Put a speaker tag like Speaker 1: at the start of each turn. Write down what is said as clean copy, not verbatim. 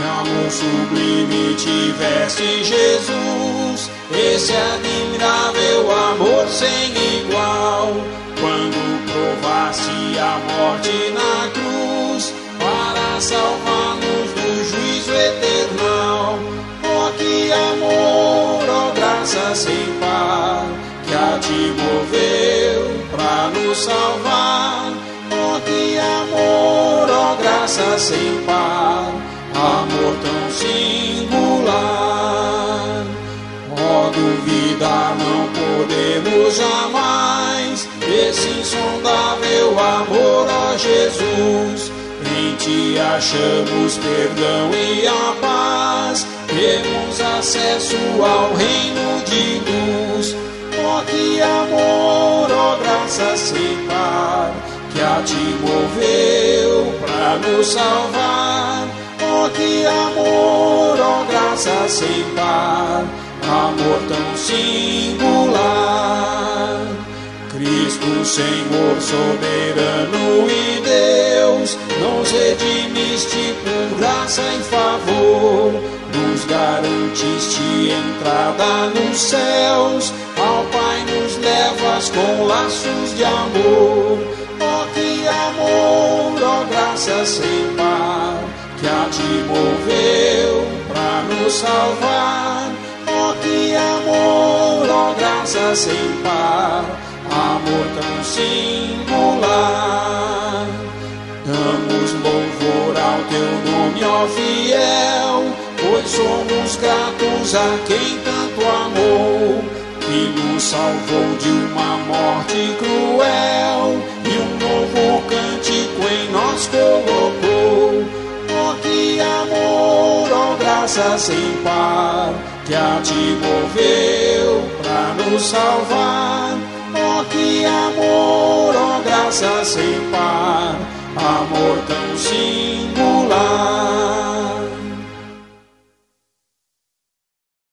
Speaker 1: amor sublime tiveste, Jesus, esse admirável amor sem igual. Quando provaste a morte na cruz, para salvar-nos do juízo eternal. Oh, que amor, oh, graça sem par, que a ti moveu para nos salvar. Oh, que amor, oh, graça sem par, amor tão singular. Oh, duvidar não podemos jamais esse insondável amor, ó Jesus. Em ti achamos perdão e a paz, temos acesso ao reino de luz. Oh, que amor, oh, graça sem par, que a ti moveu para nos salvar. Oh, que amor, oh, graça sem par, amor tão singular. Cristo, Senhor soberano e Deus, nos redimiste por graça e favor, nos garantiste entrada nos céus, ao Pai nos levas com laços de amor. Oh, que amor, oh, graça sem par, que a ti moveu para nos salvar. Oh, que amor, oh, graça sem par, amor tão singular. Damos louvor ao teu nome, ó fiel, pois somos gratos a quem tanto amou, que nos salvou de uma morte cruel e um novo cântico em nós colocou. Oh, que amor, oh, graça sem par, que a ti moveu para nos salvar. Oh, que amor, oh, graça sem par, amor tão singular.